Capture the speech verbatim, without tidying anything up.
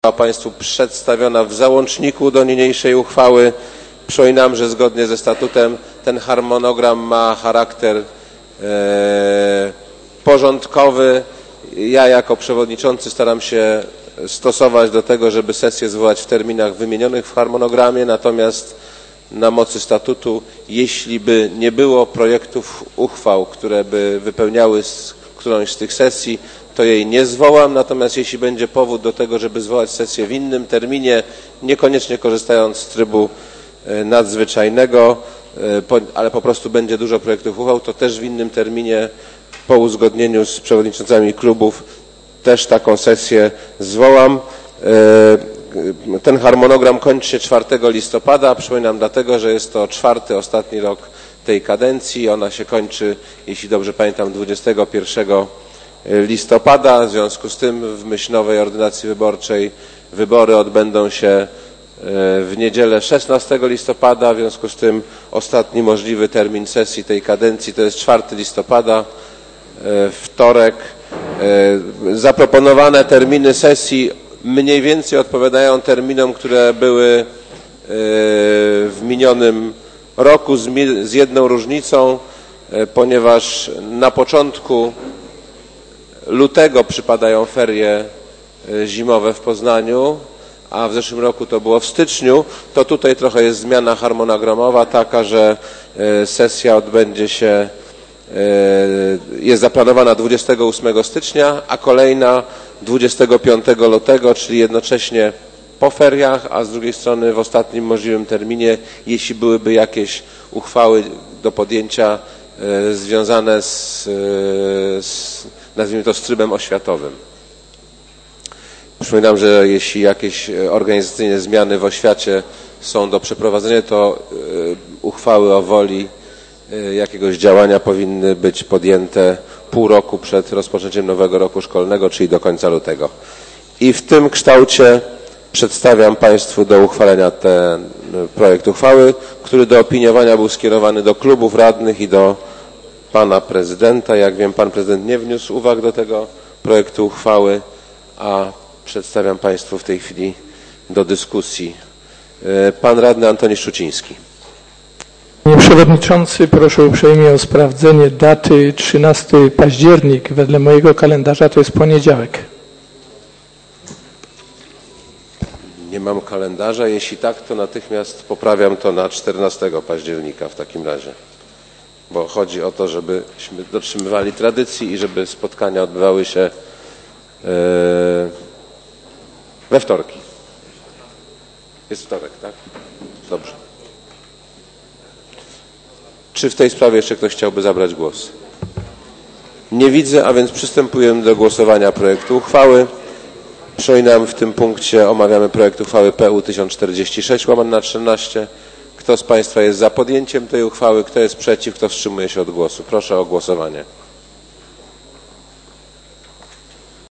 została Państwu przedstawiona w załączniku do niniejszej uchwały. Przypominam, że zgodnie ze statutem ten harmonogram ma charakter e, porządkowy. Ja jako przewodniczący staram się stosować do tego, żeby sesję zwołać w terminach wymienionych w harmonogramie, natomiast na mocy statutu, jeśli by nie było projektów uchwał, które by wypełniały którąś z tych sesji, to jej nie zwołam, natomiast jeśli będzie powód do tego, żeby zwołać sesję w innym terminie, niekoniecznie korzystając z trybu nadzwyczajnego, ale po prostu będzie dużo projektów uchwał, to też w innym terminie po uzgodnieniu z przewodniczącami klubów też taką sesję zwołam. Ten harmonogram kończy się czwartego listopada. Przypominam dlatego, że jest to czwarty, ostatni rok tej kadencji. Ona się kończy, jeśli dobrze pamiętam, dwudziestego pierwszego listopada. W związku z tym w myśl nowej ordynacji wyborczej wybory odbędą się w niedzielę szesnastego listopada. W związku z tym ostatni możliwy termin sesji tej kadencji to jest czwartego listopada, wtorek. Zaproponowane terminy sesji mniej więcej odpowiadają terminom, które były w minionym roku, z jedną różnicą, ponieważ na początku lutego przypadają ferie zimowe w Poznaniu, a w zeszłym roku to było w styczniu, to tutaj trochę jest zmiana harmonogramowa taka, że sesja odbędzie się, jest zaplanowana dwudziestego ósmego stycznia, a kolejna dwudziestego piątego lutego, czyli jednocześnie po feriach, a z drugiej strony w ostatnim możliwym terminie, jeśli byłyby jakieś uchwały do podjęcia związane z, z nazwijmy to, z trybem oświatowym. Przypominam, że jeśli jakieś organizacyjne zmiany w oświacie są do przeprowadzenia, to uchwały o woli jakiegoś działania powinny być podjęte pół roku przed rozpoczęciem nowego roku szkolnego, czyli do końca lutego. I w tym kształcie przedstawiam Państwu do uchwalenia ten projekt uchwały, który do opiniowania był skierowany do klubów radnych i do Pana Prezydenta. Jak wiem, Pan Prezydent nie wniósł uwag do tego projektu uchwały, a przedstawiam Państwu w tej chwili do dyskusji. Pan Radny Antoni Szczuciński. Panie Przewodniczący, proszę uprzejmie o sprawdzenie daty trzynastego października. Wedle mojego kalendarza to jest poniedziałek. Nie mam kalendarza. Jeśli tak, to natychmiast poprawiam to na czternastego października w takim razie. Bo chodzi o to, żebyśmy dotrzymywali tradycji i żeby spotkania odbywały się we wtorki. Jest wtorek, tak? Dobrze. Czy w tej sprawie jeszcze ktoś chciałby zabrać głos? Nie widzę, a więc przystępujemy do głosowania projektu uchwały. Przypominam, w tym punkcie omawiamy projekt uchwały P U tysiąc czterdzieści sześć łamane na trzynaście. Kto z Państwa jest za podjęciem tej uchwały? Kto jest przeciw? Kto wstrzymuje się od głosu? Proszę o głosowanie.